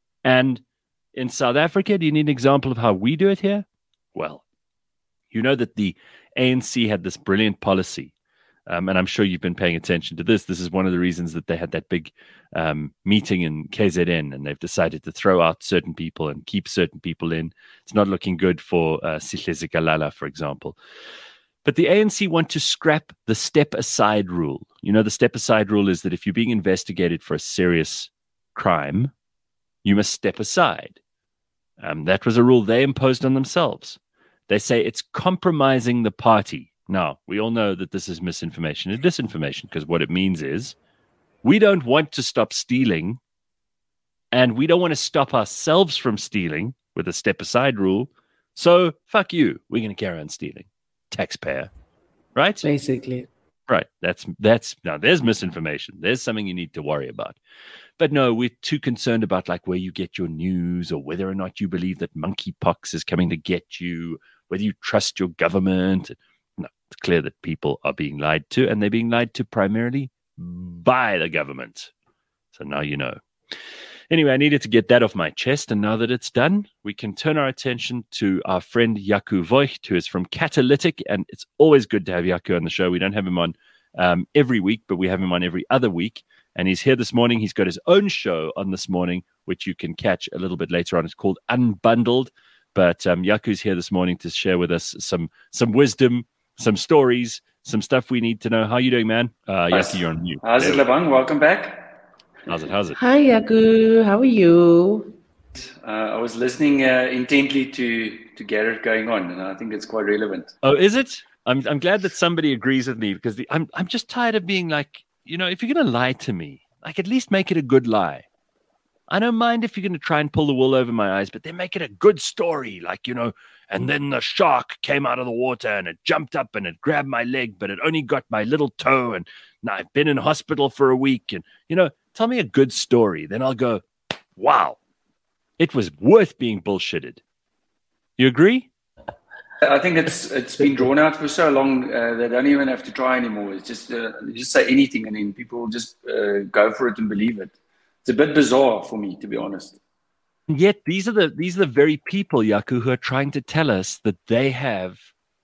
And in South Africa, do you need an example of how we do it here? Well, you know that the ANC had this brilliant policy, and I'm sure you've been paying attention to this. This is one of the reasons that they had that big meeting in KZN, and they've decided to throw out certain people and keep certain people in. It's not looking good for Sihle Zikalala, for example. But the ANC want to scrap the step-aside rule. You know, the step-aside rule is that if you're being investigated for a serious crime, you must step aside. That was a rule they imposed on themselves. They say it's compromising the party. Now, we all know that this is misinformation and disinformation, because what it means is we don't want to stop stealing, and we don't want to stop ourselves from stealing with a step-aside rule. So, fuck you. We're going to carry on stealing. Taxpayer. Right? Basically. Right. That's now there's misinformation. There's something you need to worry about. But no, we're too concerned about like where you get your news or whether or not you believe that monkeypox is coming to get you, whether you trust your government. No, it's clear that people are being lied to, and they're being lied to primarily by the government. So now you know. Anyway, I needed to get that off my chest, and now that it's done, we can turn our attention to our friend Jaco Voigt, who is from Catalytic, and it's always good to have Jaco on the show. We don't have him on every week, but we have him on every other week, and he's here this morning. He's got his own show on this morning, which you can catch a little bit later on. It's called Unbundled, but Jaco's here this morning to share with us some wisdom, some stories, some stuff we need to know. How are you doing, man? Jaco, you're on mute. How's it, Levang? Welcome back. How's it? Hi, Jaco. How are you? I was listening intently to Garrett going on, and I think it's quite relevant. Oh, is it? I'm glad that somebody agrees with me, because I'm just tired of being like, you know, if you're going to lie to me, like at least make it a good lie. I don't mind if you're going to try and pull the wool over my eyes, but then make it a good story. Like, you know, and then the shark came out of the water and it jumped up and it grabbed my leg, but it only got my little toe. And now I've been in hospital for a week. And, you know, tell me a good story. Then I'll go, wow, it was worth being bullshitted. You agree? I think it's been drawn out for so long they don't even have to try anymore. It's just say anything, and then people will just go for it and believe it. It's a bit bizarre for me, to be honest. And yet these are the very people, Jaco, who are trying to tell us that they have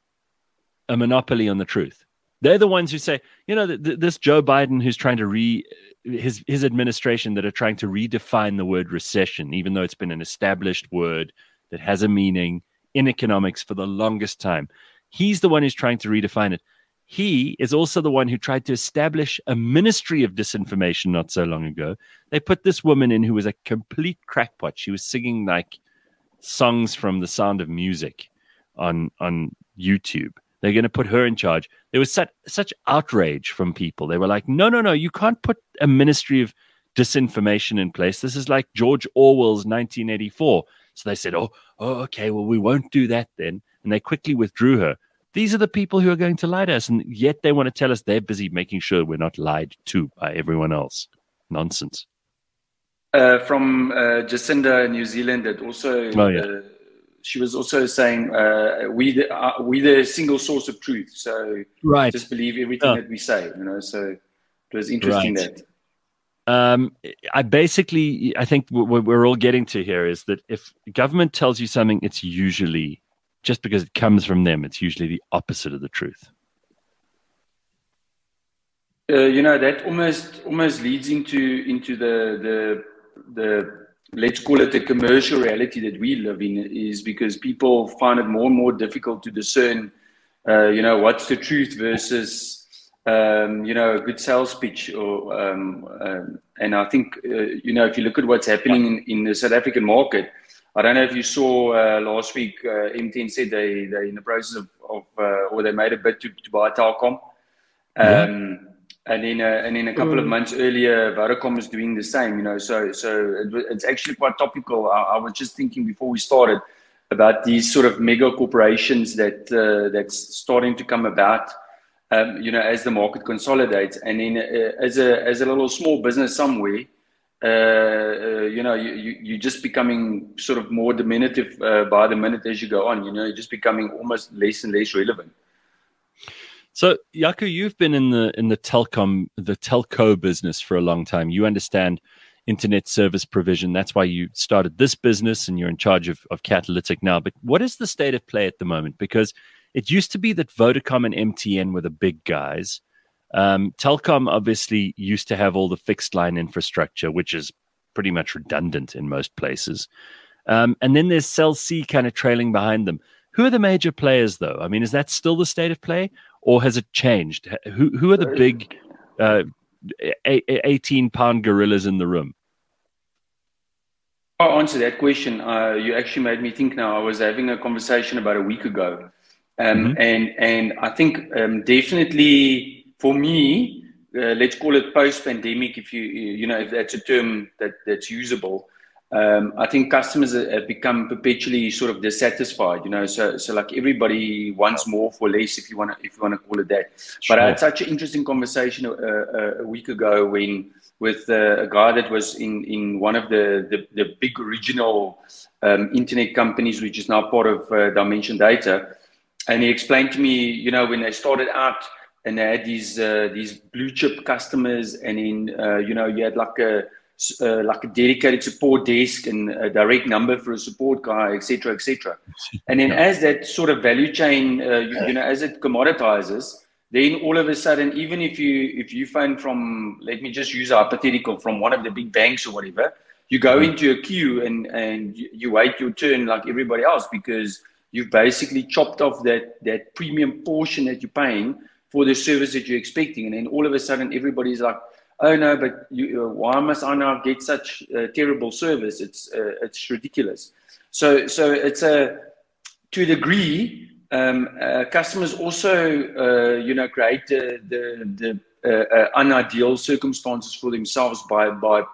a monopoly on the truth. They're the ones who say, you know, this Joe Biden who's trying to his administration that are trying to redefine the word recession, even though it's been an established word that has a meaning in economics for the longest time. He's the one who's trying to redefine it. He is also the one who tried to establish a ministry of disinformation not so long ago. They put this woman in who was a complete crackpot. She was singing like songs from The Sound of Music on YouTube. They're going to put her in charge. There was such outrage from people. They were like, no, you can't put a ministry of disinformation in place. This is like George Orwell's 1984. So they said, oh, okay, well, we won't do that then. And they quickly withdrew her. These are the people who are going to lie to us, and yet they want to tell us they're busy making sure we're not lied to by everyone else. Nonsense. From Jacinda in New Zealand, that also she was also saying we the single source of truth. So just believe everything that we say. You know, so it was interesting that. I think what we're all getting to here is that if government tells you something, it's usually just because it comes from them. It's usually the opposite of the truth. You know, that almost leads into the let's call it the commercial reality that we live in, is because people find it more and more difficult to discern, you know, what's the truth versus, you know, a good sales pitch. Or and I think, you know, if you look at what's happening in the South African market, I don't know if you saw last week, MTN said they're in the process of or they made a bid to buy Telkom. And then a couple of months earlier, Vodacom is doing the same, you know. So it's actually quite topical. I was just thinking before we started about these sort of mega corporations that's starting to come about, you know, as the market consolidates. And then as a little small business somewhere, you're just becoming sort of more diminutive by the minute as you go on. You're just becoming almost less and less relevant. So, Jaco, you've been in the telco business for a long time. You understand internet service provision. That's why you started this business, and you're in charge of Catalytic now. But what is the state of play at the moment? Because it used to be that Vodacom and MTN were the big guys. Telkom obviously used to have all the fixed line infrastructure, which is pretty much redundant in most places. And then there's Cell C kind of trailing behind them. Who are the major players, though? I mean, is that still the state of play, or has it changed? Who are the big 18-pound gorillas in the room? I'll answer that question. You actually made me think now. I was having a conversation about a week ago. And I think definitely for me, let's call it post-pandemic, if if that's a term that's usable. I think customers have become perpetually sort of dissatisfied, so like everybody wants more for less, if you want to call it that. Sure. But I had such an interesting conversation a week ago with a guy that was in one of the big regional internet companies, which is now part of Dimension Data. And he explained to me, when they started out and they had these blue chip customers, and then you had like a dedicated support desk and a direct number for a support guy, etc., etc. And then as that sort of value chain, as it commoditizes, then all of a sudden, even if you phone from, let me just use a hypothetical, from one of the big banks or whatever, you go into a queue and you wait your turn like everybody else, because you've basically chopped off that premium portion that you're paying for the service that you're expecting. And then all of a sudden, everybody's like, oh no, but why must I now get such terrible service? It's ridiculous. So it's to a degree, customers also, create the unideal circumstances for themselves by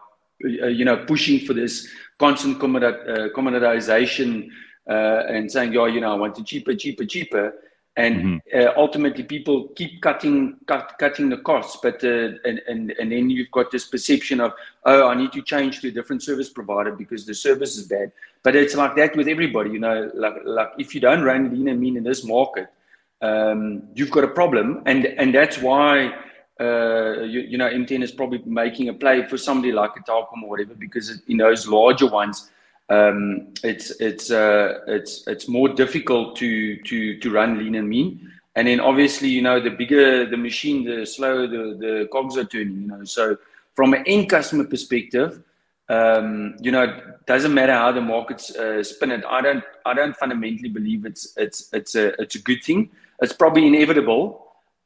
pushing for this constant commoditization and saying, I want it cheaper. And ultimately, people keep cutting the costs, but and then you've got this perception of, I need to change to a different service provider because the service is bad. But it's like that with everybody, like if you don't run lean and mean in this market, you've got a problem, and that's why MTN is probably making a play for somebody like a Telkom or whatever, because in those larger ones, it's more difficult to run lean and mean. And then obviously, the bigger the machine, the slower the cogs are turning, So from an end customer perspective, it doesn't matter how the markets spin it. I don't fundamentally believe it's a good thing. It's probably inevitable.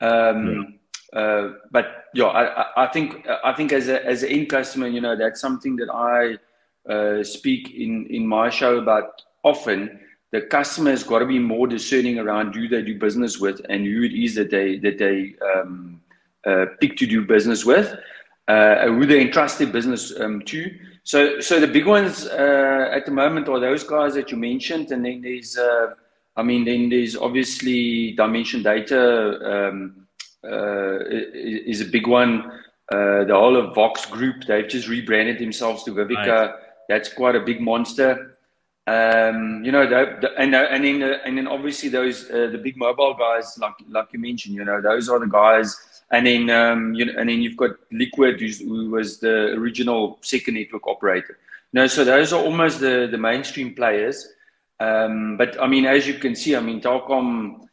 But I think as an end customer, that's something that I speak in my show about often. The customer has got to be more discerning around who they do business with and who it is that they pick to do business with, who they entrust their business to. So the big ones at the moment are those guys that you mentioned, and then there's obviously Dimension Data is a big one. The whole of Vox Group, they've just rebranded themselves to Vivica. Right. That's quite a big monster. And then obviously those the big mobile guys like you mentioned, those are the guys. And then and then you've got Liquid, who was the original second network operator. So those are almost the mainstream players. But as you can see, Telkom,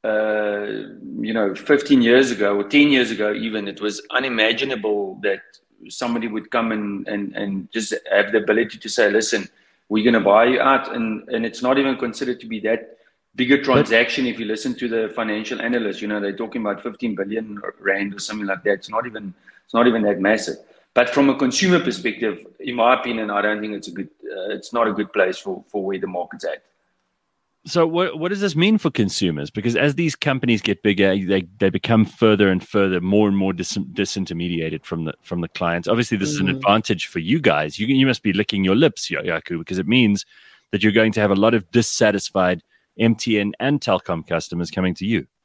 15 years ago or 10 years ago, even, it was unimaginable that somebody would come and just have the ability to say, listen, we're going to buy you out. And it's not even considered to be that big a transaction. If you listen to the financial analysts, they're talking about 15 billion rand or something like that. It's not even that massive. But from a consumer perspective, in my opinion, I don't think it's not a good place for where the market's at. So what does this mean for consumers? Because as these companies get bigger, they become further and further, more and more disintermediated from the clients. Obviously, this is an advantage for you guys. You must be licking your lips, Jaco, because it means that you're going to have a lot of dissatisfied MTN and Telkom customers coming to you.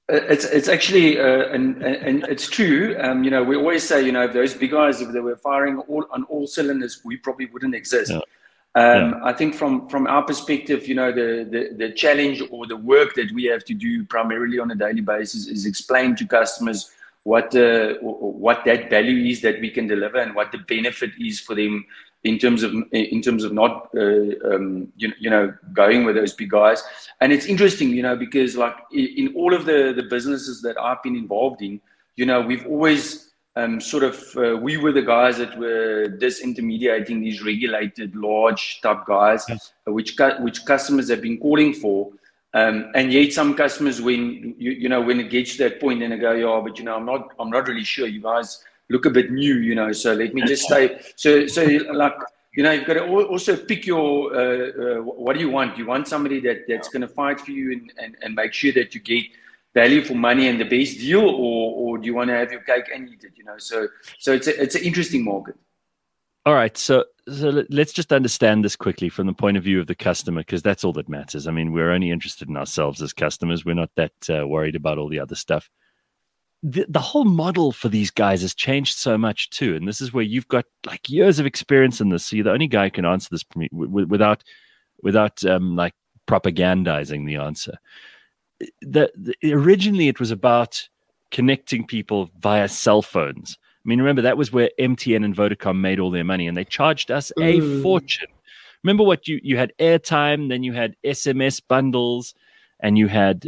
It's actually and it's true. We always say, if those big guys, if they were firing on all cylinders, we probably wouldn't exist. I think from our perspective, the challenge or the work that we have to do primarily on a daily basis is explain to customers what that value is that we can deliver and what the benefit is for them in terms of not going with those big guys. And it's interesting, because like in all of the businesses that I've been involved in, we've always we were the guys that were disintermediating these regulated large type guys, which customers have been calling for. And yet some customers, when when it gets to that point, then they go, yeah, but I'm not really sure. You guys look a bit new, so let me just stay. So like, you've got to also pick your, what do you want? You want somebody that's going to fight for you and make sure that you get value for money and the best deal, or do you want to have your cake and eat it? So it's an interesting market. All right, so let's just understand this quickly from the point of view of the customer, because that's all that matters. I mean, we're only interested in ourselves as customers. We're not that worried about all the other stuff. The whole model for these guys has changed so much too, and this is where you've got like years of experience in this. So you're the only guy who can answer this without like propagandizing the answer. Originally, it was about connecting people via cell phones. I mean, remember, that was where MTN and Vodacom made all their money, and they charged us a fortune. Remember what you had airtime, then you had SMS bundles, and you had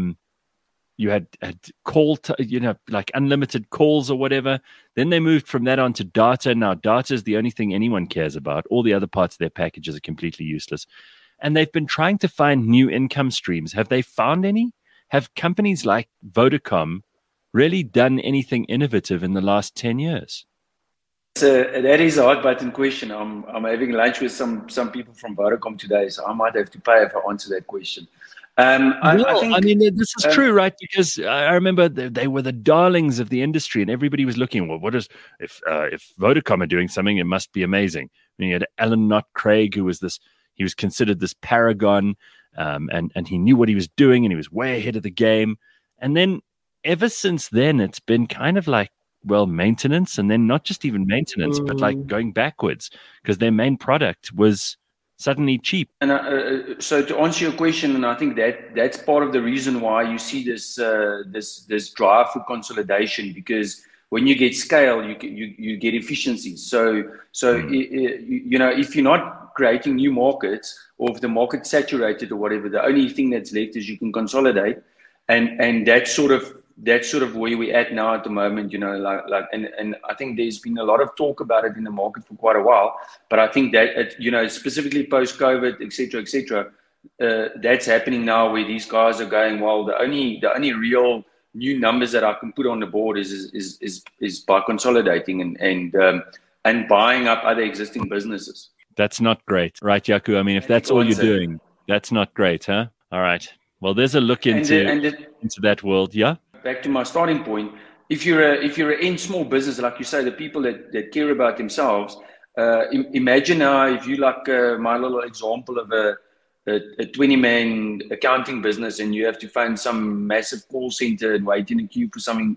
call, like unlimited calls or whatever. Then they moved from that on to data. Now data is the only thing anyone cares about. All the other parts of their packages are completely useless. And they've been trying to find new income streams. Have they found any? Have companies like Vodacom really done anything innovative in the last 10 years? That is a hot button question. I'm having lunch with some people from Vodacom today, so I might have to pay if I answer that question. I mean, this is true, right? Because I remember they were the darlings of the industry, and everybody was looking. Well, if Vodacom are doing something, it must be amazing. I mean, you had Alan Knott Craig, who was this. He was considered this paragon, and he knew what he was doing, and he was way ahead of the game. And then ever since then, it's been kind of like, well, maintenance, and then not just even maintenance, but like going backwards, because their main product was suddenly cheap. And so to answer your question, and I think that's part of the reason why you see this drive for consolidation, because when you get scale, you get efficiencies. So if you're not creating new markets, or if the market's saturated or whatever, the only thing that's left is you can consolidate, and that's sort of where we're at now at the moment, and I think there's been a lot of talk about it in the market for quite a while, but I think that specifically post-COVID, et cetera, that's happening now, where these guys are going, well, the only real new numbers that I can put on the board is by consolidating and buying up other existing businesses. That's not great, right, Jaco? I mean, if that's all you're doing, that's not great, huh? All right. Well, there's a look into that world, yeah? Back to my starting point, if you're in small business, like you say, the people that care about themselves, imagine now if you like my little example of a 20-man accounting business, and you have to find some massive call center and wait in a queue for something.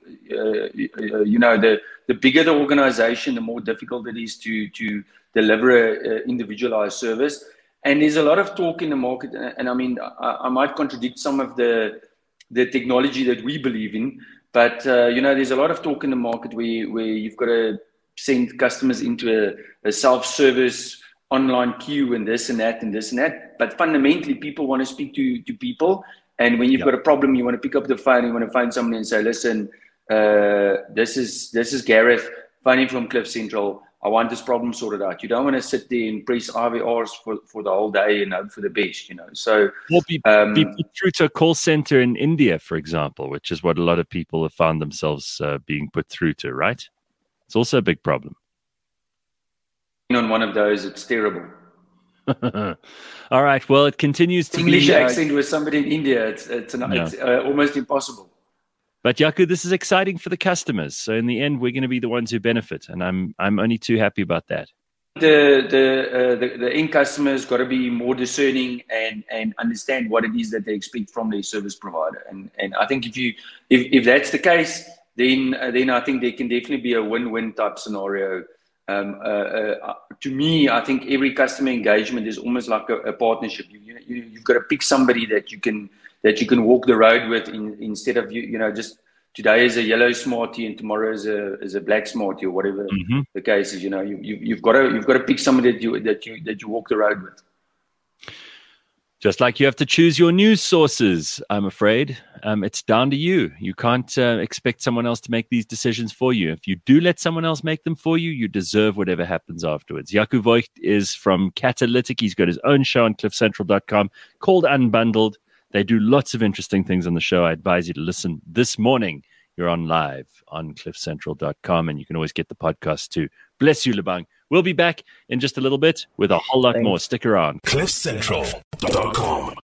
The bigger the organization, the more difficult it is to deliver an individualized service. And there's a lot of talk in the market, and I mean, I might contradict some of the technology that we believe in, but there's a lot of talk in the market where you've got to send customers into a self-service online queue and this and that and this and that. But fundamentally, people want to speak to people, and when you've got a problem, you want to pick up the phone, you want to find somebody and say, listen, this is Gareth phoning from Cliff Central. I want this problem sorted out. You don't want to sit there and press IVRs for the whole day and hope for the best, So, or be put through to a call center in India, for example, which is what a lot of people have found themselves being put through to, right? It's also a big problem. On one of those, it's terrible. All right. Well, it continues to English accent with somebody in India. It's almost impossible. But Jaco, this is exciting for the customers. So in the end, we're going to be the ones who benefit, and I'm only too happy about that. the end customer's got to be more discerning and understand what it is that they expect from their service provider. And I think if that's the case, then I think there can definitely be a win-win type scenario. To me, I think every customer engagement is almost like a partnership. You've got to pick somebody that you can walk the road with instead of just today is a yellow Smartie and tomorrow is a black Smartie or whatever the case is. You've got to pick somebody that you walk the road with. Just like you have to choose your news sources, I'm afraid. It's down to you. You can't expect someone else to make these decisions for you. If you do let someone else make them for you, you deserve whatever happens afterwards. Jaco Voigt is from Catalytic. He's got his own show on cliffcentral.com called Unbundled. They do lots of interesting things on the show. I advise you to listen this morning. You're on live on cliffcentral.com, and you can always get the podcast too. Bless you, Lebang. We'll be back in just a little bit with a whole lot more. Stick around. cliffcentral.com